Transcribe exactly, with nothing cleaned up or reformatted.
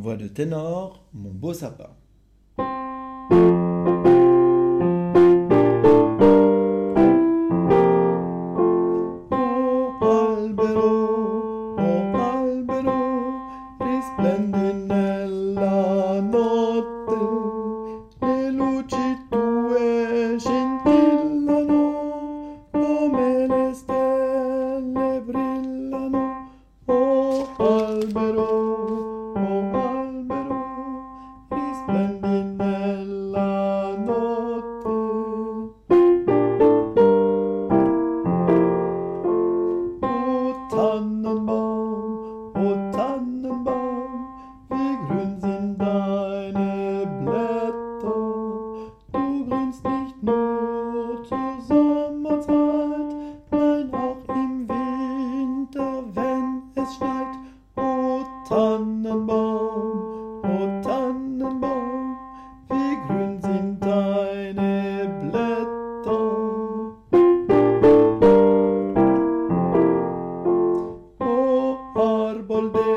Voix de ténor, mon beau sapin. Oh albero, oh albero, risplendi nella notte, le luci tue scintillano, come le stelle brillano. Oh albero, oh albero, risplendi nella notte. O Tannenbaum, o Tannenbaum, wie grün sind deine Blätter. Du grünst nicht nur zur Sommerzeit, nein auch im Winter, wenn es schneit. O Tannenbaum, o Tannenbaum, wie grün sind deine Blätter. O Arbolde,